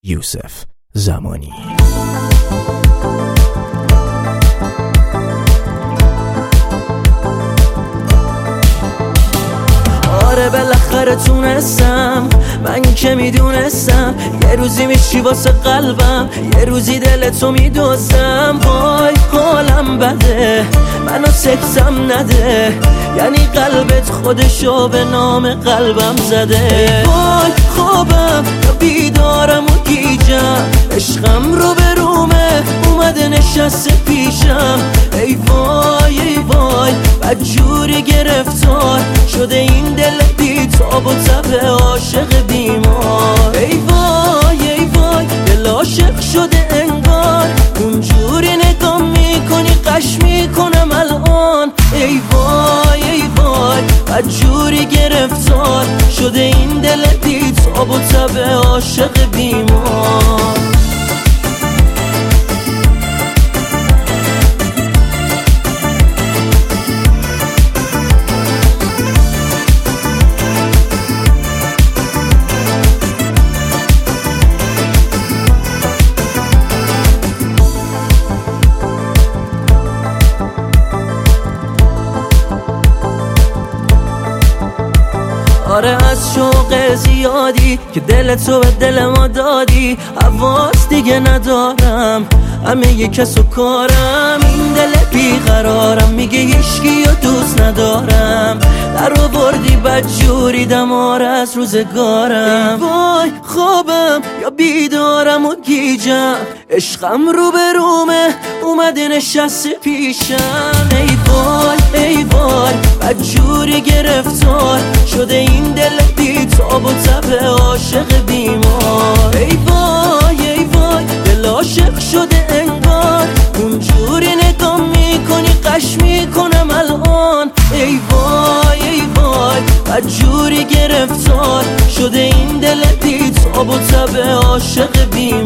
یوسف زمانی. آره بالاخره تونستم، من که میدونستم یه روزی میشی واسه قلبم، یه روزی دلتو میدوزم. وای حالم بده، منو سکسم نده، یعنی قلبت خودشو به نام قلبم زده. وای خوابم یا بیدارم و گیجم، عشقم رو به رومه اومده نشسته پیشم. ای وای ای وای بدجوری گرفتار شده این دل بی تاب و تب عاشق بیمار. ای وای ای وای دل عاشق شده انگار، اونجوری نگاه میکنی قش میکنم الان. ای وای ای وای بدجوری گرفتار شده این دل بی تاب و تب عاشق بیمار. آره از شوق زیادی که دلتو به دل ما دادی، حواس دیگه ندارم، همه یه کس و کارم. این دل بیقرارم میگه هیچکی رو دوست ندارم، در آوردی بدجوری دمار از روزگارم. وای خوابم یا بیدارم و گیجم، عشقم رو به رومه اومده نشسته پیشم. ای وای ای وای بدجوری گرفتار شده این دل بی تاب و تب عاشق بیمار. ای وای ای وای دل عاشق شده انگار، اونجوری نگاه میکنی قش میکنم الان. ای وای ای وای بدجوری گرفتار شده این دل بی تاب و تب عاشق بیمار.